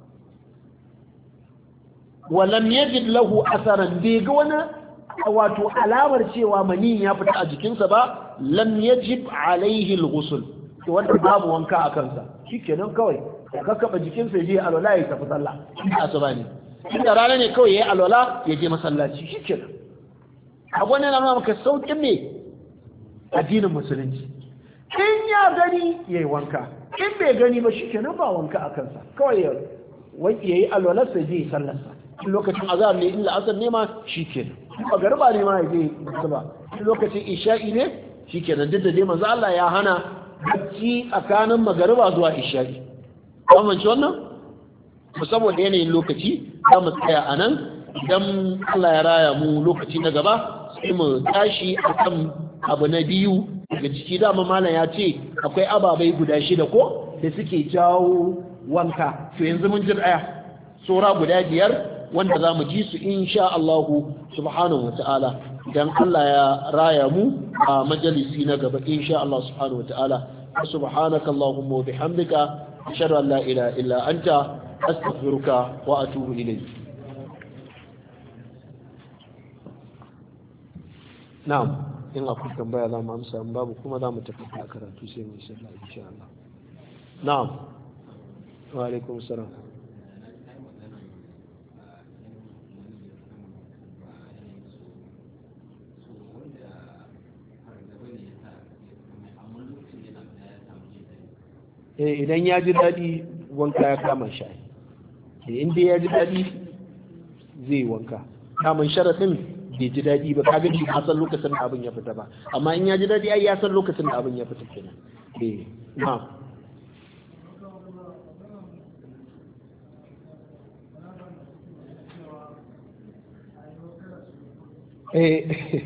walam yajid lahu asaran bai ga wani wato alamar cewa maniyin ya fita a jikinsa ba lam yajib alaihi al-ghusl to wanda babu wanka a kansa shikenan kawai ya kakkaba jikinsa ya je alwala ya tafi sallah asuba ne inda rana ne kawai yayi alwala ya je masallaci shikenan a wannan na maka saukin me addinin musulunci in ya gani yayi wanka in bai gani ba shikenan ba wanka a kansa kawai ya wai yayi alwala sai je sallarsa lokacin azhar ne illa asar ne ma shikenan ba garba ne ma ya je ba lokacin isha'i ne shikenan duk da dai manzo Allah ya hana bacci tsakanin magariba zuwa isha'i amma ci wannan saboda yanayin lokaci za mu tsaya a nan idan Allah ya raya mu lokaci na gaba sai mu tashi akan abu na biyu daga ciki dama malam ya ce akwai ababai guda shida ko da suke jawo wanka to yanzu mun ji daya sura guda biyar wanda za mu ji su insha Allah subhanahu wa ta'ala idan Allah ya raya mu a majalisi na gaba insha Allah subhanahu wa ta'ala subhanaka allahumma wa bihamdika ashhadu an la ilaha illa anta astaghfiruka wa atubu ilayk na'am in akwai tambaya za mu amsa in babu kuma za mu tafi a karatu sai mu insha Allah insha Allah na'am wa alaikum salam idan ya ji daɗi wanka ya kama shi in dai ya ji daɗi zai wanka kamun sharaɗin bai ji daɗi ba kaga shi ya san lokacin da abin ya fita ba amma in ya ji daɗi ai ya san lokacin da abin ya fita kenan eh na'am eh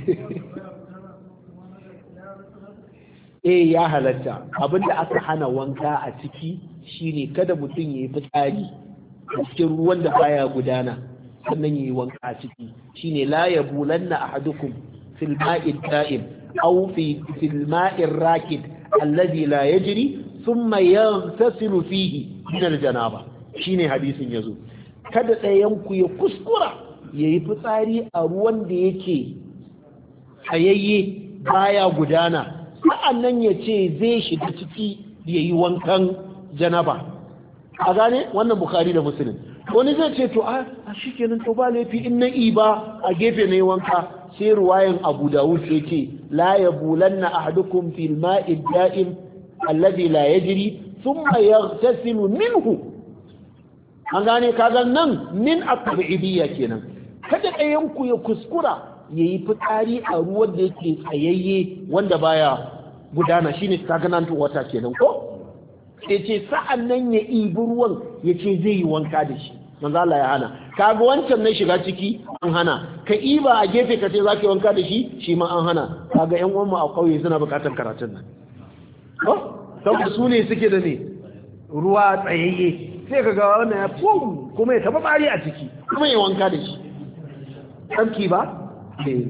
eh ya halatta abinda aka hana wanka a ciki shine kada mutum ya yi fitsari a cikin ruwan da baya gudana sannan ya yi wanka a ciki shine la yabulanna ahadukum fil ma'id da'im aw fi fil ma'ir rakid alladhi la yajri thumma yaghtasilu fihi min al-janaba shine hadisin yazo kada ɗayan ku ya kuskura yayi fitsari a ruwan da yake hayayye baya gudana sa'an nan ya ce zai shiga ciki ya yi wankan janaba a gane wannan bukari da musulun wani zai ce to a shi kenan to ba laifi in na iba a gefe na yi wanka sai ruwayan abu dawud sai ce la ya bulan na ahadukum fil ma'id da'im alladhi la yajri thumma yaghtasilu minhu an gane kaga nan min at-tabi'iyya kenan kada ɗayan ku ya kuskura yayi fitsari a ruwan da yake tsayayye wanda baya gudana shine stagnant water kenan ko sai ce sa'an nan ya ibi ruwan ya ce zai yi wanka da shi manzo Allah ya hana kaga wancan na shiga ciki an hana ka iba a gefe ka ce za ka yi wanka da shi shi ma an hana kaga yan uwan mu a kauye suna bukatar karatun nan ko saboda su ne suke da ne ruwa tsayayye sai ka ga wannan ya fum kuma ya taba bari a ciki kuma ya wanka da shi tsarki ba eh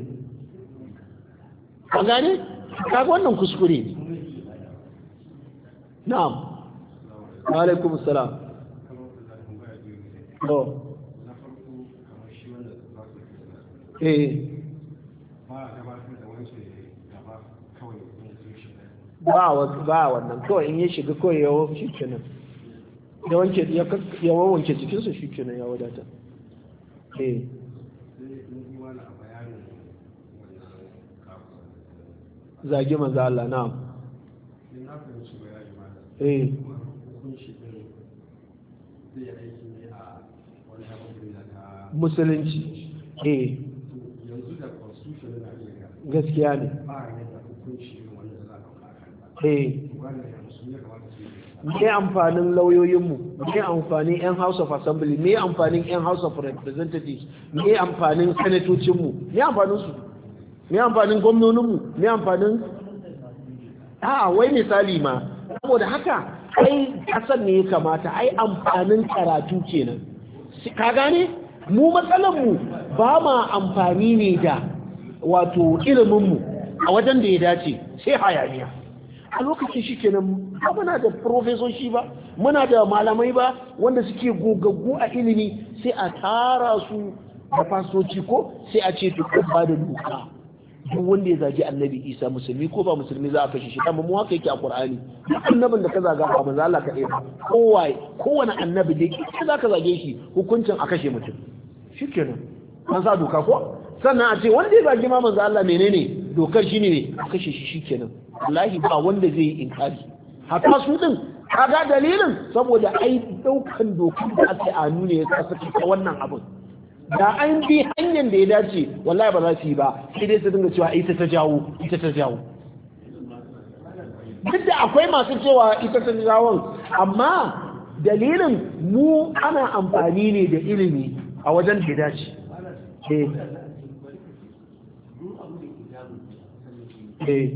an gane kaga wannan kuskure ne na'am wa alaikum assalam to eh ba ba wannan kawai in ya shiga kawai yawo shi kenan ya wanke ya wanke cikinsa shi kenan ya wadata eh zagi manzo Allah na'am eh musulunci eh gaskiya ne eh me amfanin lauyoyinmu me amfanin yan house of assembly me amfanin yan house of representatives me amfanin senatocinmu me amfanin su me amfanin gwamnoninmu me amfanin a wai misali ma saboda haka ai kasan ne ya kamata ai amfanin karatu kenan ka gane mu matsalar mu ba ma amfani ne da wato ilimin mu a wajen da ya dace sai hayaniya a lokacin shi kenan ba muna da profesoshi ba muna da malamai ba wanda suke gogaggu a ilimi sai a tara su da fasoci ko sai a ce duk ba da doka duk wanda ya zagi annabi isa musulmi ko ba musulmi za a kashe shi amma mu haka yake a qur'ani duk annabin da ka zaga ba manzo Allah ka dai ba kowaye kowane annabi da yake za ka zage shi hukuncin a kashe mutum shikenan an sa doka ko sannan a ce wanda ya zagi ma manzo Allah menene dokar shine ne a kashe shi shikenan wallahi ba wanda zai yi inkari haka su din kaga dalilin saboda ai daukan dokar da aka a nune ya kasa ta wannan abin da an bi hanyar da ya dace wallahi ba za su yi ba sai dai su dinga cewa ita ta jawo ita ta jawo duk da akwai masu cewa ita ta jawo amma dalilin mu ana amfani ne da ilimi a wajen da ya dace eh eh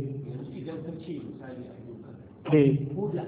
eh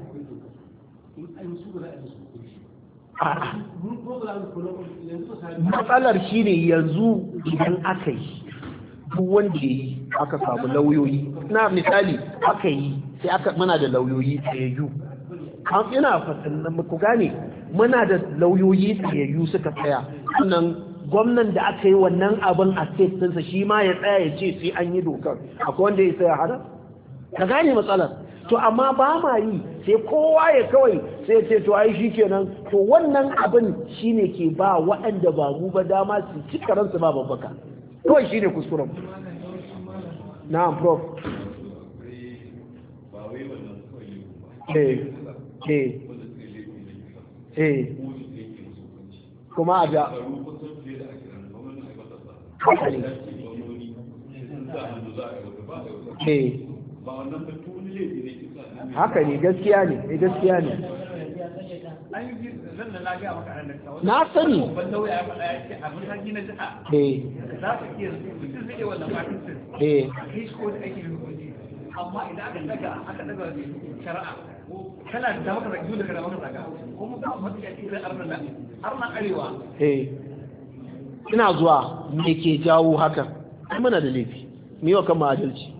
matsalar shi ne yanzu idan aka yi duk wanda ya yi aka samu lauyoyi na misali aka yi sai aka muna da lauyoyi tsayayyu ina fatan ku gane muna da lauyoyi tsayayyu suka tsaya sannan gwamnan da aka yi wannan abin a state ɗinsa shi ma ya tsaya ya ce sai an yi dokar akwai wanda ya tsaya hana ka gane matsalar to amma ba ma yi sai kowa ya kawai sai ce to ai shikenan to wannan abin shine ke ba waɗanda ba mu ba dama su ci karansu ba babbaka kawai shine kuskuren na'am prof eh eh eh kuma a da eh haka ne gaskiya ne eh gaskiya ne na sani eh eh amma idan aka daga aka daga shari'a kana da maka zaki da kana maka zaka kuma ba mu da shi arna arna arewa eh ina zuwa me ke jawo haka muna da laifi me yau kan adalci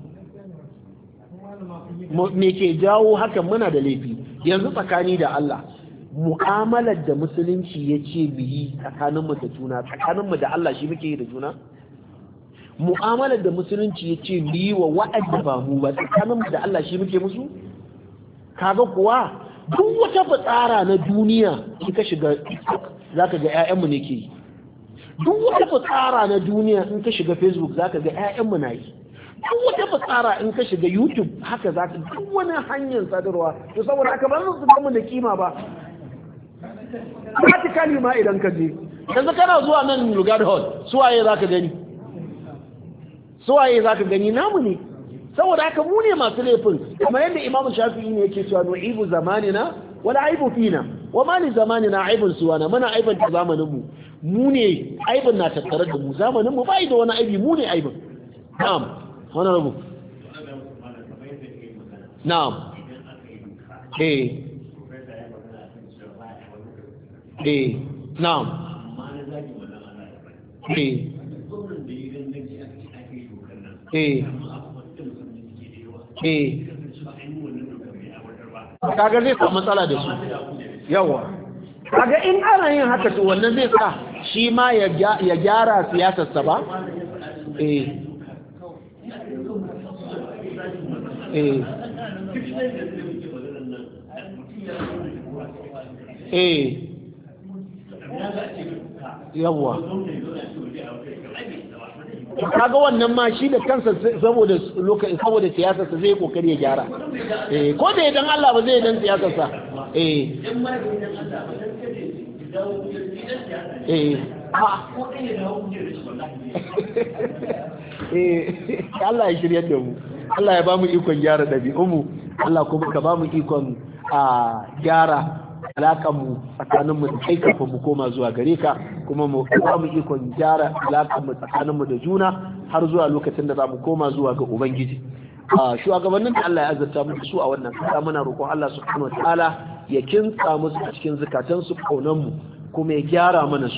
me ke jawo hakan muna da laifi yanzu tsakani da Allah mu'amalar da musulunci ya ce mu yi tsakaninmu da juna tsakaninmu da Allah shi muke yi da juna mu'amalar da musulunci ya ce mu yi wa wa'anda ba mu ba tsakaninmu da Allah shi muke musu kaga kuwa duk wata fitsara na duniya in ka shiga zaka ga ƴaƴanmu ne ke yi duk wata fitsara na duniya in ka shiga Facebook zaka ga ƴaƴanmu na yi duk wata fasara in ka shiga YouTube haka za ka duk wani hanyar sadarwa to saboda haka ba su gamu da kima ba practically ma idan ka je yanzu kana zuwa nan Lugard Hall suwaye za ka gani suwaye za ka gani namu ne saboda haka mu ne masu laifin kamar yadda Imam Shafi'i ne yake cewa nu'ibu zamanina wala aibu fina wa ma li zamanina aibun suwana muna aibanta zamanin mu mu ne aibin na tattare da mu zamanin mu bai da wani aibi mu ne aibin na'am wani rabu na'am eh eh na'am eh eh eh kaga zai samu matsala da su yawa kaga in ana yin haka to wannan zai sa shi ma ya gyara siyasarsa ba eh eh eh yawa kaga wannan ma shi da kansa saboda lokacin saboda siyasarsa zai kokari ya gyara eh ko da idan Allah ba zai dan siyasarsa eh eh eh Allah ya shirye da mu Allah ya ba mu ikon gyara ɗabi'unmu Allah kuma ka ba mu ikon a gyara alaƙanmu tsakaninmu da kai kafin mu koma zuwa gare ka kuma mu ba mu ikon gyara alaƙanmu tsakaninmu da juna har zuwa lokacin da za mu koma zuwa ga Ubangiji. Shugabannin da Allah ya azurta mu su a wannan kasa muna roƙon Allah subhanahu wa ta'ala ya kinsa musu a cikin zukatansu kaunanmu kuma ya gyara mana su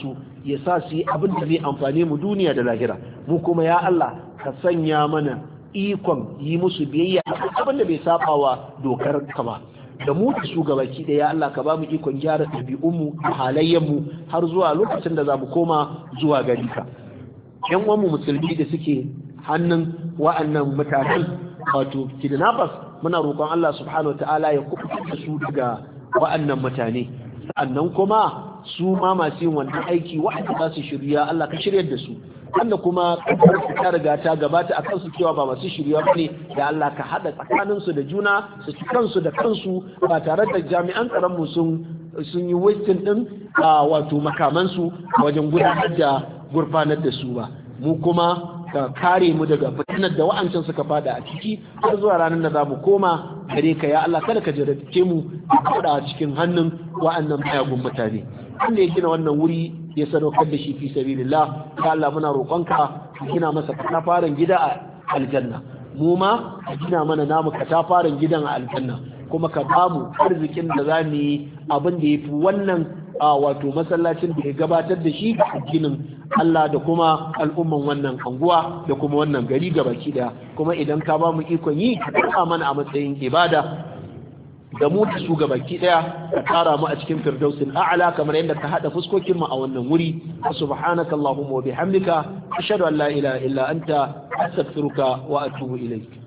ya sa su yi abin da zai amfane mu duniya da lahira mu kuma ya Allah ka sanya mana ikon yi musu biyayya abin da bai saba wa dokar ka ba da mu da su gabaki da ya Allah ka ba mu ikon gyara ɗabi'unmu da halayenmu har zuwa lokacin da za mu koma zuwa gari ka yan uwanmu musulmi da suke hannun wa'annan mutanen wato kidnappers muna roƙon Allah subhanahu wataala ya kuɓutar da su daga wa'annan mutane sannan kuma su ma masu yin wannan aiki wa'anda za su shirya Allah ka shiryar da su wanda kuma ta riga ta gabata akan su cewa ba masu shirya bane da Allah ka hada tsakanin su da juna su ci kansu da kansu ba tare da jami'an tsaron mu sun sun yi wasting din wato makaman su wajen gudanar da gurfanar da su ba mu kuma ka kare mu daga fitinar da wa'ancan suka fada a ciki har zuwa ranar da za mu koma gare ka ya Allah kada ka jarabce mu a cikin hannun wa'annan mayagun mutane wanda ya gina wannan wuri ya sadaukar da shi fi sabilillah ya Allah muna roƙonka ka gina masa katafaren gida a aljanna mu ma ka gina mana namu katafaren gidan a aljanna kuma ka ba mu arzikin da za mu yi abin da ya fi wannan wato masallacin da ya gabatar da shi a ginin Allah da kuma al'umman wannan anguwa da kuma wannan gari gabaki daya kuma idan ka ba mu ikon yi ka karɓa mana a matsayin ibada da mu da su gabaki daya ka tara mu a cikin firdausil a'la kamar yadda ka hada fuskokin mu a wannan wuri subhanaka allahumma wa bihamdika ashhadu an la ilaha illa anta astaghfiruka wa atubu ilayk